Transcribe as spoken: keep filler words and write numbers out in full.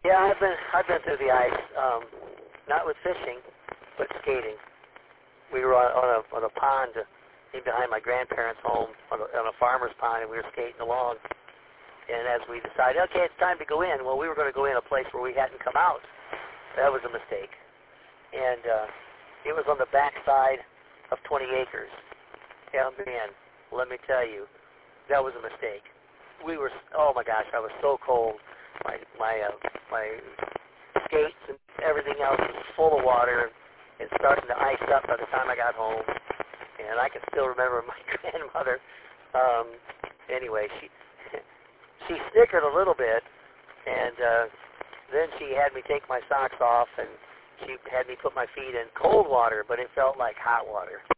Yeah, I've been I've been through the ice, um, not with fishing, but skating. We were on, on a on a pond in behind my grandparents' home on a, on a farmer's pond, and we were skating along. And as we decided, okay, it's time to go in. Well, we were going to go in a place where we hadn't come out. That was a mistake. And uh, it was on the backside of twenty acres. Yeah, man, let me tell you, that was a mistake. We were, oh my gosh, I was so cold. My my uh, my skates and everything else was full of water and starting to ice up by the time I got home. And I can still remember my grandmother. Um, anyway, she she snickered a little bit, and uh, then she had me take my socks off, and she had me put my feet in cold water, but it felt like hot water.